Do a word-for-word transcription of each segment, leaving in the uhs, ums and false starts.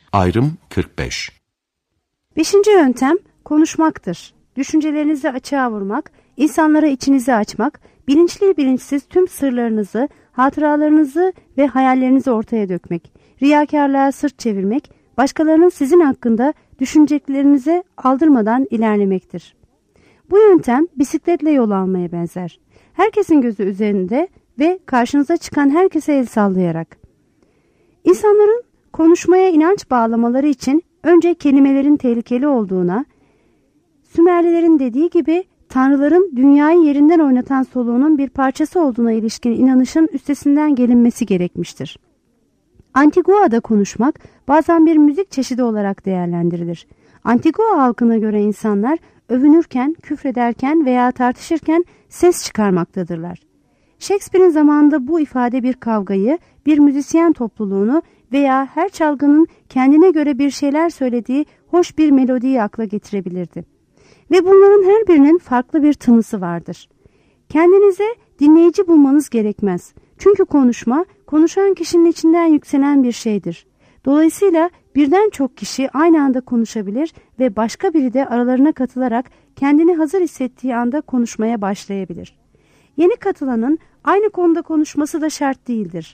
Ayrım kırk beş. Beşinci yöntem konuşmaktır. Düşüncelerinizi açığa vurmak, insanlara içinizi açmak, bilinçli bilinçsiz tüm sırlarınızı, hatıralarınızı ve hayallerinizi ortaya dökmek, riyakarlığa sırt çevirmek, başkalarının sizin hakkında düşüneceklerinize aldırmadan ilerlemektir. Bu yöntem bisikletle yol almaya benzer. Herkesin gözü üzerinde ve karşınıza çıkan herkese el sallayarak. İnsanların konuşmaya inanç bağlamaları için önce kelimelerin tehlikeli olduğuna, Sümerlilerin dediği gibi tanrıların dünyayı yerinden oynatan soluğunun bir parçası olduğuna ilişkin inanışın üstesinden gelinmesi gerekmiştir. Antigua'da konuşmak bazen bir müzik çeşidi olarak değerlendirilir. Antigua halkına göre insanlar övünürken, küfrederken veya tartışırken ses çıkarmaktadırlar. Shakespeare'in zamanında bu ifade bir kavgayı, bir müzisyen topluluğunu veya her çalgının kendine göre bir şeyler söylediği hoş bir melodiyi akla getirebilirdi. Ve bunların her birinin farklı bir tınısı vardır. Kendinize dinleyici bulmanız gerekmez. Çünkü konuşma, konuşan kişinin içinden yükselen bir şeydir. Dolayısıyla birden çok kişi aynı anda konuşabilir ve başka biri de aralarına katılarak kendini hazır hissettiği anda konuşmaya başlayabilir. Yeni katılanın aynı konuda konuşması da şart değildir.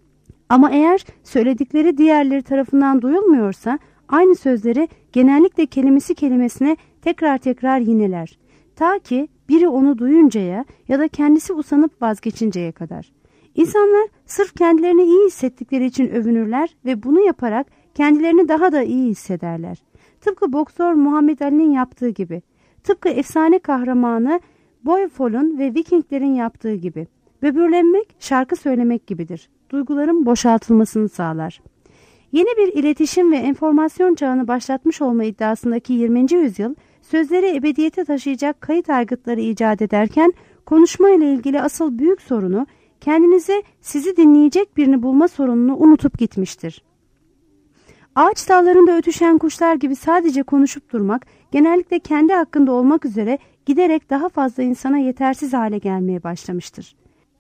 Ama eğer söyledikleri diğerleri tarafından duyulmuyorsa aynı sözleri genellikle kelimesi kelimesine tekrar tekrar yineler. Ta ki biri onu duyuncaya ya da kendisi usanıp vazgeçinceye kadar. İnsanlar sırf kendilerini iyi hissettikleri için övünürler ve bunu yaparak kendilerini daha da iyi hissederler. Tıpkı boksör Muhammed Ali'nin yaptığı gibi. Tıpkı efsane kahramanı Beowulf'un ve Vikinglerin yaptığı gibi. Böbürlenmek şarkı söylemek gibidir. Duyguların boşaltılmasını sağlar. Yeni bir iletişim ve enformasyon çağını başlatmış olma iddiasındaki yirminci yüzyıl, sözleri ebediyete taşıyacak kayıt aygıtları icat ederken, konuşma ile ilgili asıl büyük sorunu, kendinize sizi dinleyecek birini bulma sorununu unutup gitmiştir. Ağaç dallarında ötüşen kuşlar gibi sadece konuşup durmak, genellikle kendi hakkında olmak üzere giderek daha fazla insana yetersiz hale gelmeye başlamıştır.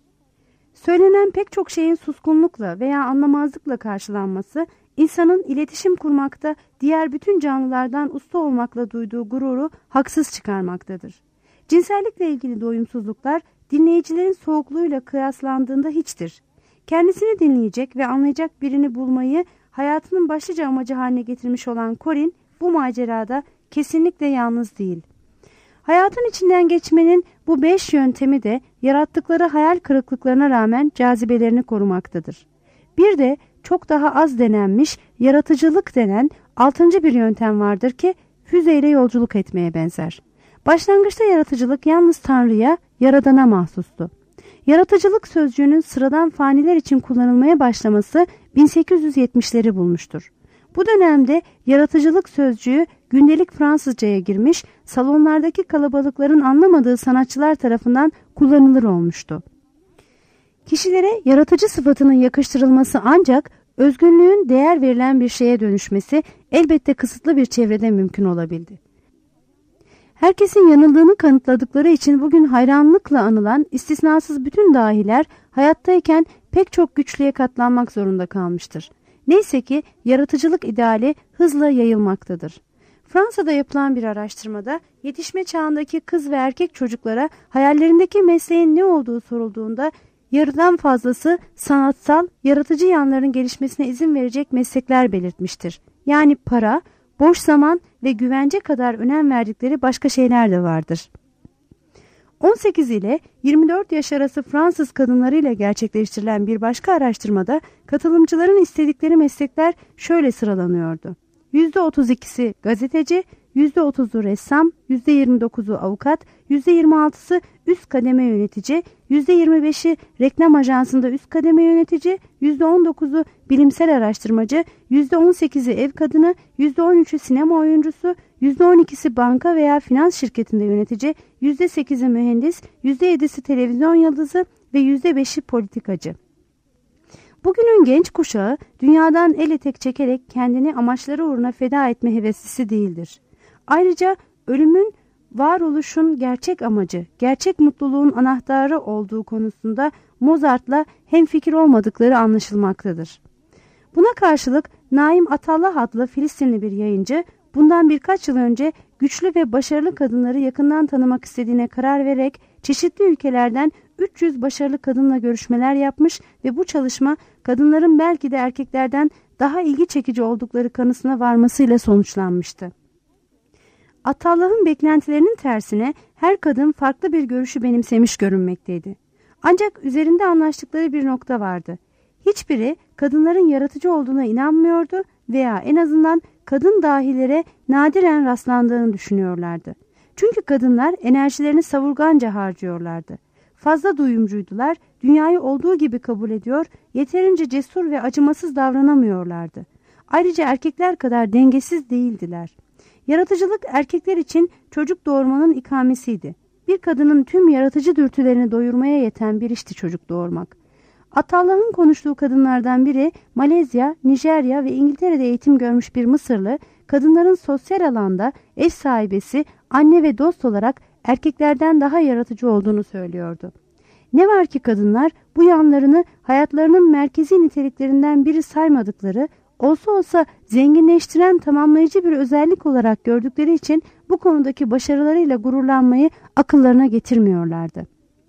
Söylenen pek çok şeyin suskunlukla veya anlamazlıkla karşılanması, insanın iletişim kurmakta diğer bütün canlılardan usta olmakla duyduğu gururu haksız çıkarmaktadır. Cinsellikle ilgili doyumsuzluklar dinleyicilerin soğukluğuyla kıyaslandığında hiçtir. Kendisini dinleyecek ve anlayacak birini bulmayı hayatının başlıca amacı haline getirmiş olan Corin bu macerada kesinlikle yalnız değil. Hayatın içinden geçmenin bu beş yöntemi de yarattıkları hayal kırıklıklarına rağmen cazibelerini korumaktadır. Bir de çok daha az denenmiş yaratıcılık denen altıncı bir yöntem vardır ki füzeyle yolculuk etmeye benzer. Başlangıçta yaratıcılık yalnız Tanrı'ya, Yaradan'a mahsustu. Yaratıcılık sözcüğünün sıradan faniler için kullanılmaya başlaması bin sekiz yüz yetmişleri bulmuştur. Bu dönemde yaratıcılık sözcüğü gündelik Fransızcaya girmiş, salonlardaki kalabalıkların anlamadığı sanatçılar tarafından kullanılır olmuştu. Kişilere yaratıcı sıfatının yakıştırılması ancak özgünlüğün değer verilen bir şeye dönüşmesi elbette kısıtlı bir çevrede mümkün olabildi. Herkesin yanıldığını kanıtladıkları için bugün hayranlıkla anılan istisnasız bütün dahiler hayattayken pek çok güçlüğe katlanmak zorunda kalmıştır. Neyse ki yaratıcılık ideali hızla yayılmaktadır. Fransa'da yapılan bir araştırmada yetişme çağındaki kız ve erkek çocuklara hayallerindeki mesleğin ne olduğu sorulduğunda yarıdan fazlası sanatsal, yaratıcı yanların gelişmesine izin verecek meslekler belirtmiştir. Yani para, boş zaman ve güvence kadar önem verdikleri başka şeyler de vardır. on sekiz ile yirmi dört yaş arası Fransız kadınlarıyla gerçekleştirilen bir başka araştırmada katılımcıların istedikleri meslekler şöyle sıralanıyordu. yüzde otuz ikisi gazeteci, yüzde otuzu ressam, yüzde yirmi dokuzu avukat, yüzde yirmi altısı üst kademe yönetici, yüzde yirmi beşi reklam ajansında üst kademe yönetici, yüzde on dokuzu bilimsel araştırmacı, yüzde on sekizi ev kadını, yüzde on üçü sinema oyuncusu, yüzde on ikisi banka veya finans şirketinde yönetici, yüzde sekizi mühendis, yüzde yedisi televizyon yıldızı ve yüzde beşi politikacı. Bugünün genç kuşağı dünyadan el etek çekerek kendini amaçları uğruna feda etme heveslisi değildir. Ayrıca ölümün varoluşun gerçek amacı, gerçek mutluluğun anahtarı olduğu konusunda Mozart'la hemfikir olmadıkları anlaşılmaktadır. Buna karşılık Naim Atallah adlı Filistinli bir yayıncı bundan birkaç yıl önce güçlü ve başarılı kadınları yakından tanımak istediğine karar vererek çeşitli ülkelerden üç yüz başarılı kadınla görüşmeler yapmış ve bu çalışma kadınların belki de erkeklerden daha ilgi çekici oldukları kanısına varmasıyla sonuçlanmıştı. Atallah'ın beklentilerinin tersine her kadın farklı bir görüşü benimsemiş görünmekteydi. Ancak üzerinde anlaştıkları bir nokta vardı. Hiçbiri kadınların yaratıcı olduğuna inanmıyordu veya en azından kadın dahilere nadiren rastlandığını düşünüyorlardı. Çünkü kadınlar enerjilerini savurganca harcıyorlardı. Fazla duyumcuydular, dünyayı olduğu gibi kabul ediyor, yeterince cesur ve acımasız davranamıyorlardı. Ayrıca erkekler kadar dengesiz değildiler. Yaratıcılık erkekler için çocuk doğurmanın ikamesiydi. Bir kadının tüm yaratıcı dürtülerini doyurmaya yeten bir işti çocuk doğurmak. Atallah'ın konuştuğu kadınlardan biri Malezya, Nijerya ve İngiltere'de eğitim görmüş bir Mısırlı, kadınların sosyal alanda ev sahibesi, anne ve dost olarak erkeklerden daha yaratıcı olduğunu söylüyordu. Ne var ki kadınlar bu yanlarını hayatlarının merkezi niteliklerinden biri saymadıkları, olsa olsa zenginleştiren tamamlayıcı bir özellik olarak gördükleri için bu konudaki başarılarıyla gururlanmayı akıllarına getirmiyorlardı.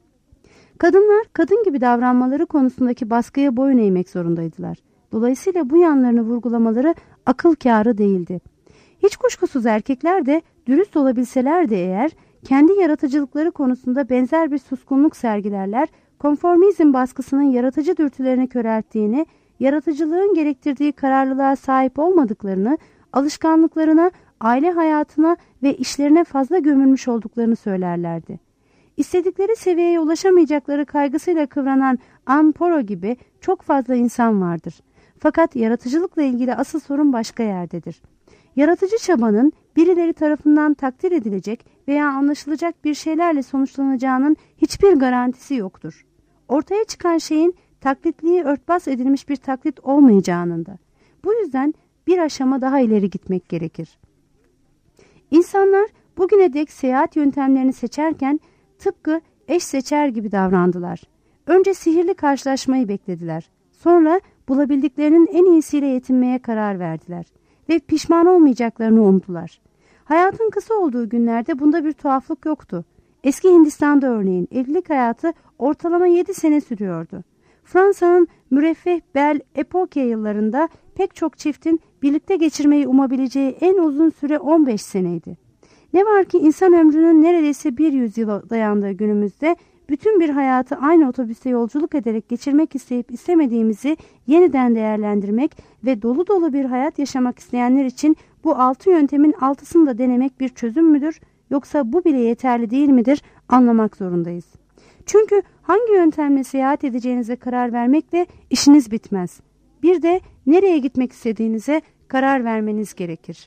Kadınlar kadın gibi davranmaları konusundaki baskıya boyun eğmek zorundaydılar. Dolayısıyla bu yanlarını vurgulamaları akıl kârı değildi. Hiç kuşkusuz erkekler de dürüst olabilselerdi eğer kendi yaratıcılıkları konusunda benzer bir suskunluk sergilerler, konformizm baskısının yaratıcı dürtülerini körelttiğini, yaratıcılığın gerektirdiği kararlılığa sahip olmadıklarını, alışkanlıklarına, aile hayatına ve işlerine fazla gömülmüş olduklarını söylerlerdi. İstedikleri seviyeye ulaşamayacakları kaygısıyla kıvranan Anne Poro gibi çok fazla insan vardır. Fakat yaratıcılıkla ilgili asıl sorun başka yerdedir. Yaratıcı çabanın birileri tarafından takdir edilecek veya anlaşılacak bir şeylerle sonuçlanacağının hiçbir garantisi yoktur. Ortaya çıkan şeyin taklitliği örtbas edilmiş bir taklit olmayacağının da. Bu yüzden bir aşama daha ileri gitmek gerekir. İnsanlar bugüne dek seyahat yöntemlerini seçerken tıpkı eş seçer gibi davrandılar. Önce sihirli karşılaşmayı beklediler. Sonra bulabildiklerinin en iyisiyle yetinmeye karar verdiler. Ve pişman olmayacaklarını umdular. Hayatın kısa olduğu günlerde bunda bir tuhaflık yoktu. Eski Hindistan'da örneğin evlilik hayatı ortalama yedi sene sürüyordu. Fransa'nın müreffeh bel epoke yıllarında pek çok çiftin birlikte geçirmeyi umabileceği en uzun süre on beş seneydi. Ne var ki insan ömrünün neredeyse bir yüzyıla dayandığı günümüzde bütün bir hayatı aynı otobüste yolculuk ederek geçirmek isteyip istemediğimizi yeniden değerlendirmek ve dolu dolu bir hayat yaşamak isteyenler için bu altı yöntemin altısını da denemek bir çözüm müdür, yoksa bu bile yeterli değil midir anlamak zorundayız. Çünkü hangi yöntemle seyahat edeceğinize karar vermekle işiniz bitmez. Bir de nereye gitmek istediğinize karar vermeniz gerekir.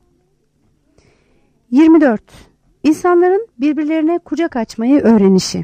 yirmi dört. İnsanların birbirlerine kucak açmayı öğrenişi.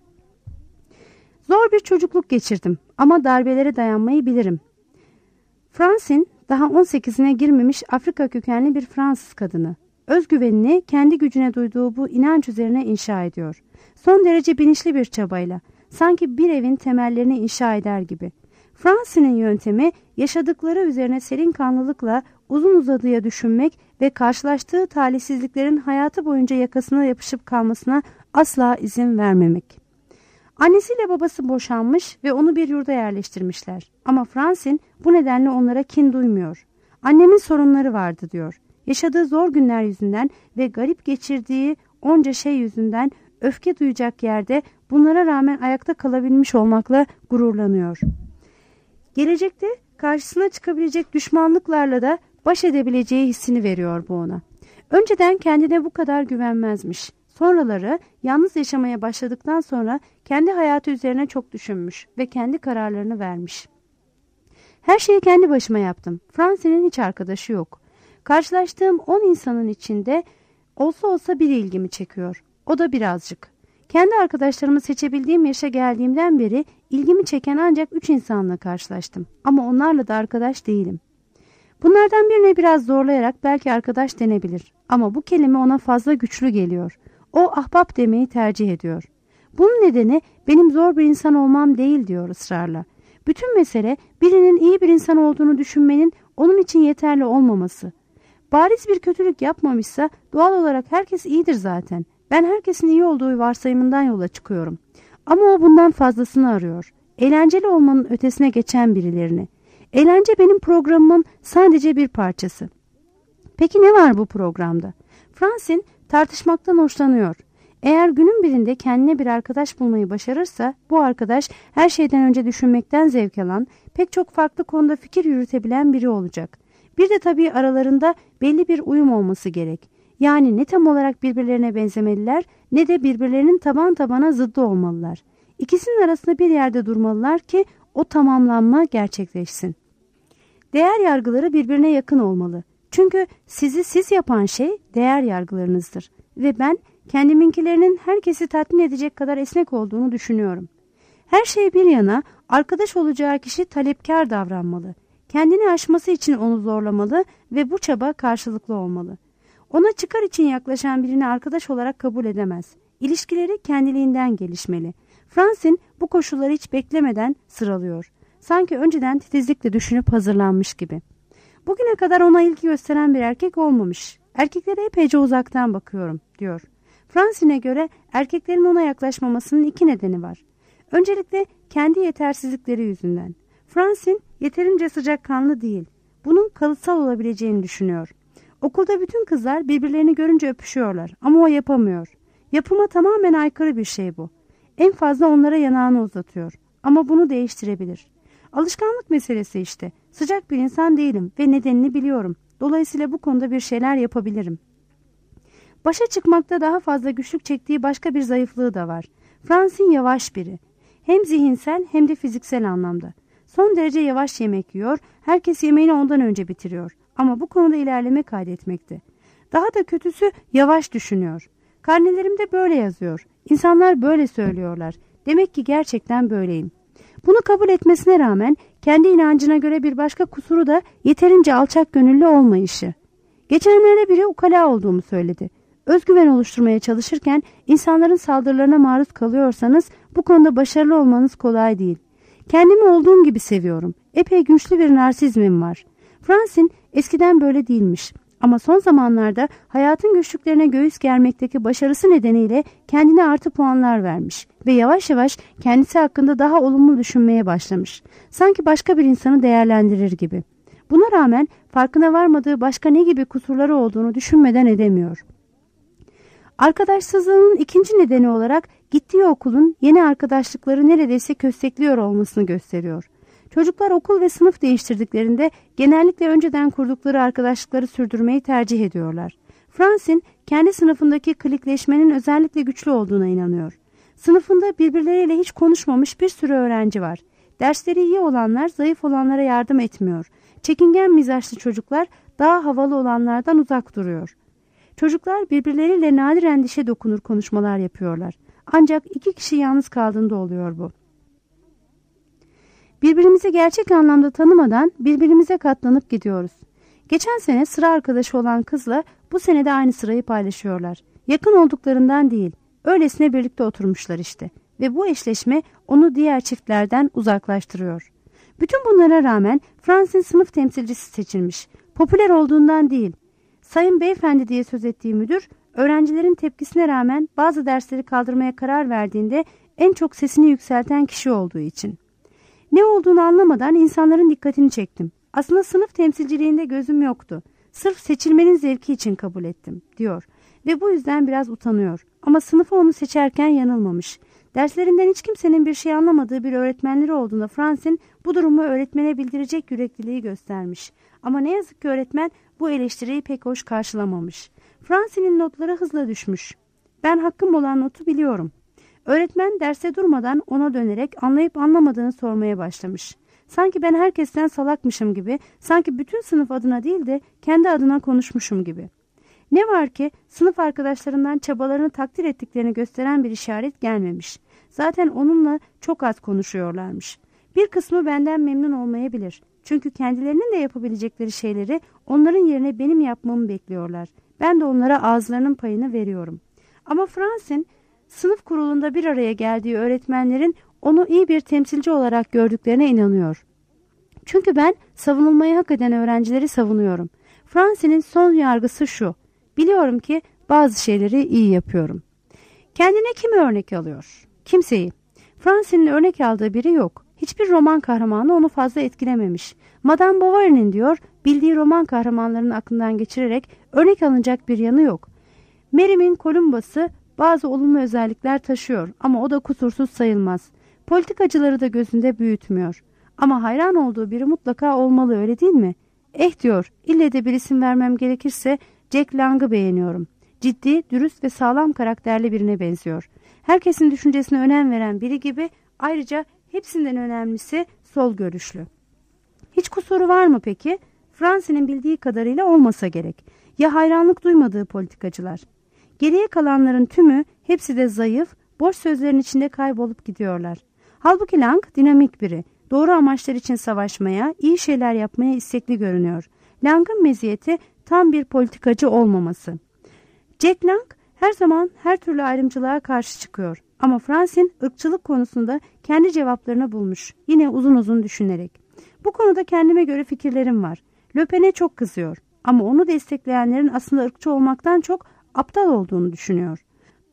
Zor bir çocukluk geçirdim ama darbelere dayanmayı bilirim. Francine daha on sekizine girmemiş Afrika kökenli bir Fransız kadını. Özgüvenini kendi gücüne duyduğu bu inanç üzerine inşa ediyor. Son derece bilinçli bir çabayla, sanki bir evin temellerini inşa eder gibi. Francine'in yöntemi yaşadıkları üzerine serin kanlılıkla uzun uzadıya düşünmek ve karşılaştığı talihsizliklerin hayatı boyunca yakasına yapışıp kalmasına asla izin vermemek. Annesiyle babası boşanmış ve onu bir yurda yerleştirmişler. Ama Francine bu nedenle onlara kin duymuyor. Annemin sorunları vardı diyor. Yaşadığı zor günler yüzünden ve garip geçirdiği onca şey yüzünden öfke duyacak yerde bunlara rağmen ayakta kalabilmiş olmakla gururlanıyor. Gelecekte karşısına çıkabilecek düşmanlıklarla da baş edebileceği hissini veriyor bu ona. Önceden kendine bu kadar güvenmezmiş. Sonraları yalnız yaşamaya başladıktan sonra kendi hayatı üzerine çok düşünmüş ve kendi kararlarını vermiş. Her şeyi kendi başıma yaptım. Francine'in hiç arkadaşı yok. Karşılaştığım on insanın içinde olsa olsa biri ilgimi çekiyor. O da birazcık. Kendi arkadaşlarımı seçebildiğim yaşa geldiğimden beri ilgimi çeken ancak üç insanla karşılaştım. Ama onlarla da arkadaş değilim. Bunlardan birine biraz zorlayarak belki arkadaş denebilir. Ama bu kelime ona fazla güçlü geliyor. O ahbap demeyi tercih ediyor. Bunun nedeni benim zor bir insan olmam değil diyor ısrarla. Bütün mesele birinin iyi bir insan olduğunu düşünmenin onun için yeterli olmaması. Bariz bir kötülük yapmamışsa doğal olarak herkes iyidir zaten. Ben herkesin iyi olduğu varsayımından yola çıkıyorum. Ama o bundan fazlasını arıyor. Eğlenceli olmanın ötesine geçen birilerini. Eğlence benim programımın sadece bir parçası. Peki ne var bu programda? Francine tartışmaktan hoşlanıyor. Eğer günün birinde kendine bir arkadaş bulmayı başarırsa, bu arkadaş her şeyden önce düşünmekten zevk alan, pek çok farklı konuda fikir yürütebilen biri olacak. Bir de tabii aralarında belli bir uyum olması gerek. Yani ne tam olarak birbirlerine benzemeliler, ne de birbirlerinin taban tabana zıddı olmalılar. İkisinin arasında bir yerde durmalılar ki o tamamlanma gerçekleşsin. Değer yargıları birbirine yakın olmalı. Çünkü sizi siz yapan şey değer yargılarınızdır. Ve ben kendiminkilerinin herkesi tatmin edecek kadar esnek olduğunu düşünüyorum. Her şey bir yana, arkadaş olacağı kişi talepkar davranmalı. Kendini aşması için onu zorlamalı ve bu çaba karşılıklı olmalı. Ona çıkar için yaklaşan birini arkadaş olarak kabul edemez. İlişkileri kendiliğinden gelişmeli. Francine bu koşulları hiç beklemeden sıralıyor. Sanki önceden titizlikle düşünüp hazırlanmış gibi. Bugüne kadar ona ilgi gösteren bir erkek olmamış. Erkeklere epeyce uzaktan bakıyorum, diyor. Francine'e göre erkeklerin ona yaklaşmamasının iki nedeni var. Öncelikle kendi yetersizlikleri yüzünden. Francine yeterince sıcakkanlı değil. Bunun kalıtsal olabileceğini düşünüyor. Okulda bütün kızlar birbirlerini görünce öpüşüyorlar ama o yapamıyor. Yapıma tamamen aykırı bir şey bu. En fazla onlara yanağını uzatıyor. Ama bunu değiştirebilir. Alışkanlık meselesi işte. Sıcak bir insan değilim ve nedenini biliyorum. Dolayısıyla bu konuda bir şeyler yapabilirim. Başa çıkmakta daha fazla güçlük çektiği başka bir zayıflığı da var. Francine yavaş biri. Hem zihinsel hem de fiziksel anlamda. Son derece yavaş yemek yiyor, herkes yemeğini ondan önce bitiriyor. Ama bu konuda ilerleme kaydetmekte. Daha da kötüsü yavaş düşünüyor. Karnelerimde böyle yazıyor. İnsanlar böyle söylüyorlar. Demek ki gerçekten böyleyim. Bunu kabul etmesine rağmen kendi inancına göre bir başka kusuru da yeterince alçak gönüllü olmayışı. Geçenlerde biri ukala olduğumu söyledi. Özgüven oluşturmaya çalışırken insanların saldırılarına maruz kalıyorsanız bu konuda başarılı olmanız kolay değil. Kendimi olduğum gibi seviyorum. Epey güçlü bir narsizmim var. Francine eskiden böyle değilmiş. Ama son zamanlarda hayatın güçlüklerine göğüs germekteki başarısı nedeniyle kendine artı puanlar vermiş. Ve yavaş yavaş kendisi hakkında daha olumlu düşünmeye başlamış. Sanki başka bir insanı değerlendirir gibi. Buna rağmen farkına varmadığı başka ne gibi kusurları olduğunu düşünmeden edemiyor. Arkadaşsızlığının ikinci nedeni olarak gittiği okulun yeni arkadaşlıkları neredeyse köstekliyor olmasını gösteriyor. Çocuklar okul ve sınıf değiştirdiklerinde genellikle önceden kurdukları arkadaşlıkları sürdürmeyi tercih ediyorlar. Francine kendi sınıfındaki klikleşmenin özellikle güçlü olduğuna inanıyor. Sınıfında birbirleriyle hiç konuşmamış bir sürü öğrenci var. Dersleri iyi olanlar zayıf olanlara yardım etmiyor. Çekingen mizaçlı çocuklar daha havalı olanlardan uzak duruyor. Çocuklar birbirleriyle nadiren dişe dokunur konuşmalar yapıyorlar. Ancak iki kişi yalnız kaldığında oluyor bu. Birbirimizi gerçek anlamda tanımadan birbirimize katlanıp gidiyoruz. Geçen sene sıra arkadaşı olan kızla bu sene de aynı sırayı paylaşıyorlar. Yakın olduklarından değil, öylesine birlikte oturmuşlar işte. Ve bu eşleşme onu diğer çiftlerden uzaklaştırıyor. Bütün bunlara rağmen Francine sınıf temsilcisi seçilmiş. Popüler olduğundan değil. Sayın beyefendi diye söz ettiği müdür, öğrencilerin tepkisine rağmen bazı dersleri kaldırmaya karar verdiğinde en çok sesini yükselten kişi olduğu için. Ne olduğunu anlamadan insanların dikkatini çektim. Aslında sınıf temsilciliğinde gözüm yoktu. Sırf seçilmenin zevki için kabul ettim, diyor. Ve bu yüzden biraz utanıyor. Ama sınıfı onu seçerken yanılmamış. Derslerinden hiç kimsenin bir şey anlamadığı bir öğretmenleri olduğunda Francine bu durumu öğretmene bildirecek yürekliliği göstermiş. Ama ne yazık ki öğretmen bu eleştiriyi pek hoş karşılamamış. Francine'in notları hızla düşmüş. Ben hakkım olan notu biliyorum. Öğretmen derse durmadan ona dönerek anlayıp anlamadığını sormaya başlamış. Sanki ben herkesten salakmışım gibi, sanki bütün sınıf adına değil de kendi adına konuşmuşum gibi. Ne var ki sınıf arkadaşlarından çabalarını takdir ettiklerini gösteren bir işaret gelmemiş. Zaten onunla çok az konuşuyorlarmış. Bir kısmı benden memnun olmayabilir. Çünkü kendilerinin de yapabilecekleri şeyleri onların yerine benim yapmamı bekliyorlar. Ben de onlara ağızlarının payını veriyorum. Ama Francine sınıf kurulunda bir araya geldiği öğretmenlerin onu iyi bir temsilci olarak gördüklerine inanıyor. Çünkü ben savunulmayı hak eden öğrencileri savunuyorum. Fransa'nın son yargısı şu: biliyorum ki bazı şeyleri iyi yapıyorum. Kendine kimi örnek alıyor? Kimseyi. Fransa'nın örnek aldığı biri yok. Hiçbir roman kahramanı onu fazla etkilememiş. Madame Bovary'nin diyor, bildiği roman kahramanlarının aklından geçirerek örnek alınacak bir yanı yok. Merim'in Columbus'ı bazı olumlu özellikler taşıyor ama o da kusursuz sayılmaz. Politikacıları da gözünde büyütmüyor. Ama hayran olduğu biri mutlaka olmalı, öyle değil mi? Eh diyor, ille de bir isim vermem gerekirse Jack Lang'ı beğeniyorum. Ciddi, dürüst ve sağlam karakterli birine benziyor. Herkesin düşüncesine önem veren biri gibi, ayrıca hepsinden önemlisi sol görüşlü. Hiç kusuru var mı peki? Fransa'nın bildiği kadarıyla olmasa gerek. Ya hayranlık duymadığı politikacılar? Geriye kalanların tümü, hepsi de zayıf, boş sözlerin içinde kaybolup gidiyorlar. Halbuki Lang dinamik biri. Doğru amaçlar için savaşmaya, iyi şeyler yapmaya istekli görünüyor. Lang'ın meziyeti tam bir politikacı olmaması. Jack Lang her zaman her türlü ayrımcılığa karşı çıkıyor. Ama Fransa'nın ırkçılık konusunda kendi cevaplarını bulmuş. Yine uzun uzun düşünerek. Bu konuda kendime göre fikirlerim var. Le Pen'e çok kızıyor. Ama onu destekleyenlerin aslında ırkçı olmaktan çok aptal olduğunu düşünüyor.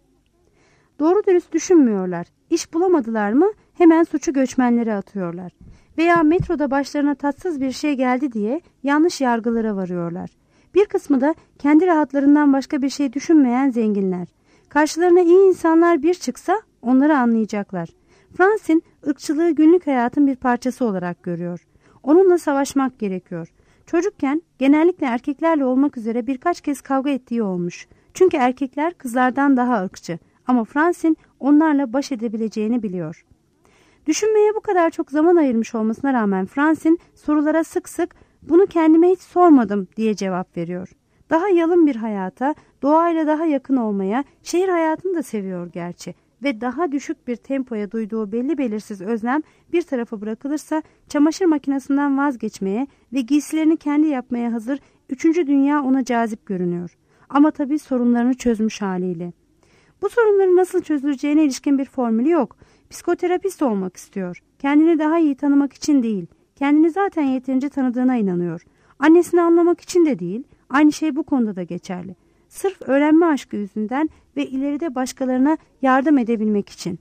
Doğru dürüst düşünmüyorlar. İş bulamadılar mı hemen suçu göçmenlere atıyorlar. Veya metroda başlarına tatsız bir şey geldi diye yanlış yargılara varıyorlar. Bir kısmı da kendi rahatlarından başka bir şey düşünmeyen zenginler. Karşılarına iyi insanlar bir çıksa onları anlayacaklar. Fransa'nın ırkçılığı günlük hayatın bir parçası olarak görüyor. Onunla savaşmak gerekiyor. Çocukken genellikle erkeklerle olmak üzere birkaç kez kavga ettiği olmuş. Çünkü erkekler kızlardan daha ırkçı. Ama Fransa'nın onlarla baş edebileceğini biliyor. Düşünmeye bu kadar çok zaman ayırmış olmasına rağmen Fransa'nın sorulara sık sık "bunu kendime hiç sormadım" diye cevap veriyor. Daha yalın bir hayata, doğayla daha yakın olmaya, şehir hayatını da seviyor gerçi ve daha düşük bir tempoya duyduğu belli belirsiz özlem bir tarafa bırakılırsa çamaşır makinesinden vazgeçmeye ve giysilerini kendi yapmaya hazır üçüncü dünya ona cazip görünüyor. Ama tabii sorunlarını çözmüş haliyle. Bu sorunların nasıl çözüleceğine ilişkin bir formülü yok. Psikoterapist olmak istiyor. Kendini daha iyi tanımak için değil. Kendini zaten yeterince tanıdığına inanıyor. Annesini anlamak için de değil. Aynı şey bu konuda da geçerli. Sırf öğrenme aşkı yüzünden ve ileride başkalarına yardım edebilmek için.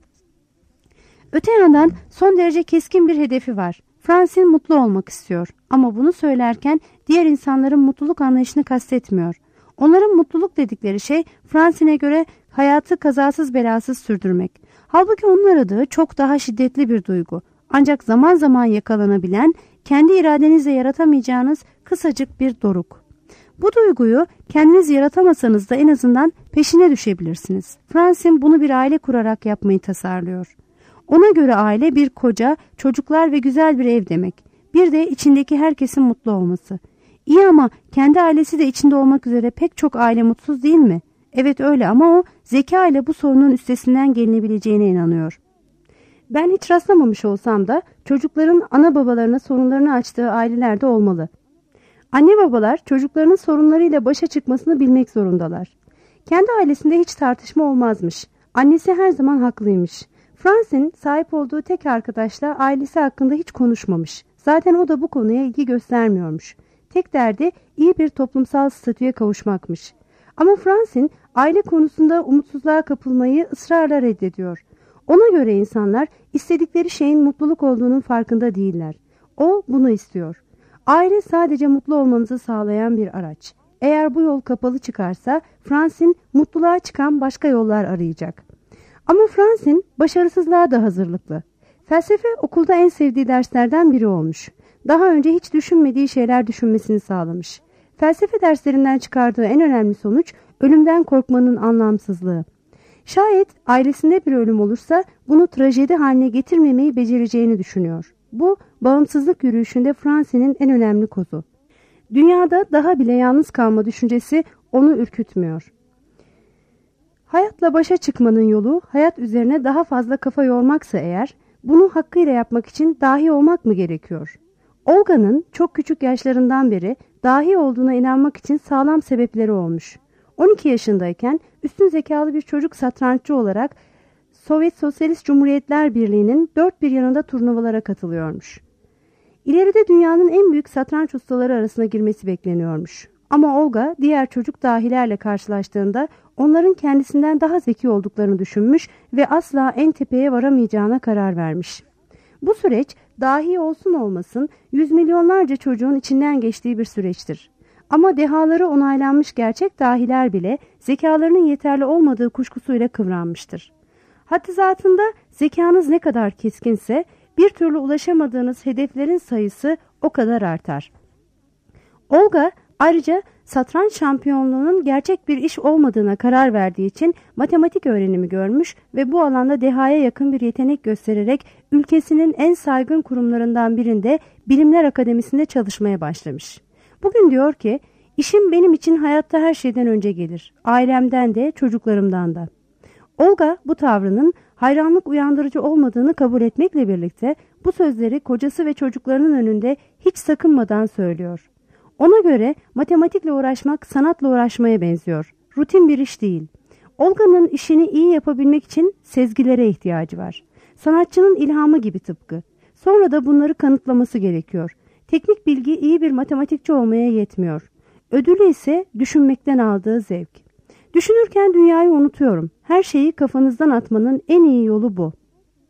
Öte yandan son derece keskin bir hedefi var. Fransa'nın mutlu olmak istiyor. Ama bunu söylerken diğer insanların mutluluk anlayışını kastetmiyor. Onların mutluluk dedikleri şey Fransa'ya göre hayatı kazasız belasız sürdürmek. Halbuki onun aradığı çok daha şiddetli bir duygu. Ancak zaman zaman yakalanabilen, kendi iradenizle yaratamayacağınız kısacık bir doruk. Bu duyguyu kendiniz yaratamasanız da en azından peşine düşebilirsiniz. Fransa'nın bunu bir aile kurarak yapmayı tasarlıyor. Ona göre aile bir koca, çocuklar ve güzel bir ev demek. Bir de içindeki herkesin mutlu olması. İyi ama kendi ailesi de içinde olmak üzere pek çok aile mutsuz değil mi? Evet öyle ama o zeka ile bu sorunun üstesinden gelinebileceğine inanıyor. Ben hiç rastlamamış olsam da çocukların ana babalarına sorunlarını açtığı ailelerde olmalı. Anne babalar çocuklarının sorunlarıyla başa çıkmasını bilmek zorundalar. Kendi ailesinde hiç tartışma olmazmış. Annesi her zaman haklıymış. Fransa'nın sahip olduğu tek arkadaşla ailesi hakkında hiç konuşmamış. Zaten o da bu konuya ilgi göstermiyormuş. Tek derdi iyi bir toplumsal statüye kavuşmakmış. Ama Fransa'nın aile konusunda umutsuzluğa kapılmayı ısrarla reddediyor. Ona göre insanlar istedikleri şeyin mutluluk olduğunun farkında değiller. O bunu istiyor. Aile sadece mutlu olmanızı sağlayan bir araç. Eğer bu yol kapalı çıkarsa Fransa'nın mutluluğa çıkan başka yollar arayacak. Ama Fransa'nın başarısızlığa da hazırlıklı. Felsefe okulda en sevdiği derslerden biri olmuş. Daha önce hiç düşünmediği şeyler düşünmesini sağlamış. Felsefe derslerinden çıkardığı en önemli sonuç ölümden korkmanın anlamsızlığı. Şayet ailesinde bir ölüm olursa bunu trajedi haline getirmemeyi becereceğini düşünüyor. Bu bağımsızlık yürüyüşünde Fransa'nın en önemli kozu. Dünyada daha bile yalnız kalma düşüncesi onu ürkütmüyor. Hayatla başa çıkmanın yolu hayat üzerine daha fazla kafa yormaksa eğer, bunu hakkıyla yapmak için dahi olmak mı gerekiyor? Olga'nın çok küçük yaşlarından beri dahi olduğuna inanmak için sağlam sebepleri olmuş. on iki yaşındayken üstün zekalı bir çocuk satranççı olarak Sovyet Sosyalist Cumhuriyetler Birliği'nin dört bir yanında turnuvalara katılıyormuş. İleride dünyanın en büyük satranç ustaları arasına girmesi bekleniyormuş. Ama Olga diğer çocuk dahilerle karşılaştığında onların kendisinden daha zeki olduklarını düşünmüş ve asla en tepeye varamayacağına karar vermiş. Bu süreç dahi olsun olmasın yüz milyonlarca çocuğun içinden geçtiği bir süreçtir. Ama dehaları onaylanmış gerçek dahiler bile zekalarının yeterli olmadığı kuşkusuyla kıvranmıştır. Hattizatında zekanız ne kadar keskinse bir türlü ulaşamadığınız hedeflerin sayısı o kadar artar. Olga ayrıca satranç şampiyonluğunun gerçek bir iş olmadığına karar verdiği için matematik öğrenimi görmüş ve bu alanda dehaya yakın bir yetenek göstererek ülkesinin en saygın kurumlarından birinde Bilimler Akademisi'nde çalışmaya başlamış. Bugün diyor ki, işim benim için hayatta her şeyden önce gelir, ailemden de çocuklarımdan da. Olga bu tavrının hayranlık uyandırıcı olmadığını kabul etmekle birlikte bu sözleri kocası ve çocuklarının önünde hiç sakınmadan söylüyor. Ona göre matematikle uğraşmak sanatla uğraşmaya benziyor. Rutin bir iş değil. Olga'nın işini iyi yapabilmek için sezgilere ihtiyacı var. Sanatçının ilhamı gibi tıpkı. Sonra da bunları kanıtlaması gerekiyor. Teknik bilgi iyi bir matematikçi olmaya yetmiyor. Ödülü ise düşünmekten aldığı zevk. Düşünürken dünyayı unutuyorum. Her şeyi kafanızdan atmanın en iyi yolu bu.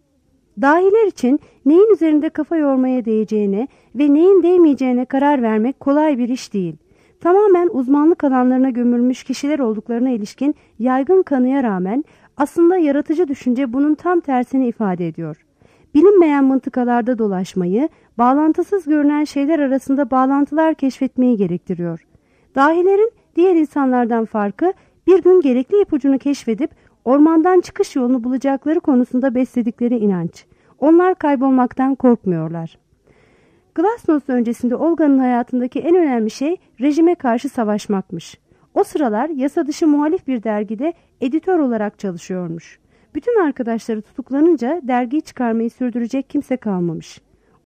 Dahiler için neyin üzerinde kafa yormaya değeceğine ve neyin değmeyeceğine karar vermek kolay bir iş değil. Tamamen uzmanlık alanlarına gömülmüş kişiler olduklarına ilişkin yaygın kanıya rağmen aslında yaratıcı düşünce bunun tam tersini ifade ediyor. Bilinmeyen mıntıkalarda dolaşmayı, bağlantısız görünen şeyler arasında bağlantılar keşfetmeyi gerektiriyor. Dahilerin diğer insanlardan farkı bir gün gerekli ipucunu keşfedip ormandan çıkış yolunu bulacakları konusunda besledikleri inanç. Onlar kaybolmaktan korkmuyorlar. Glasnost öncesinde Olga'nın hayatındaki en önemli şey rejime karşı savaşmakmış. O sıralar yasa dışı muhalif bir dergide editör olarak çalışıyormuş. Bütün arkadaşları tutuklanınca dergiyi çıkarmayı sürdürecek kimse kalmamış.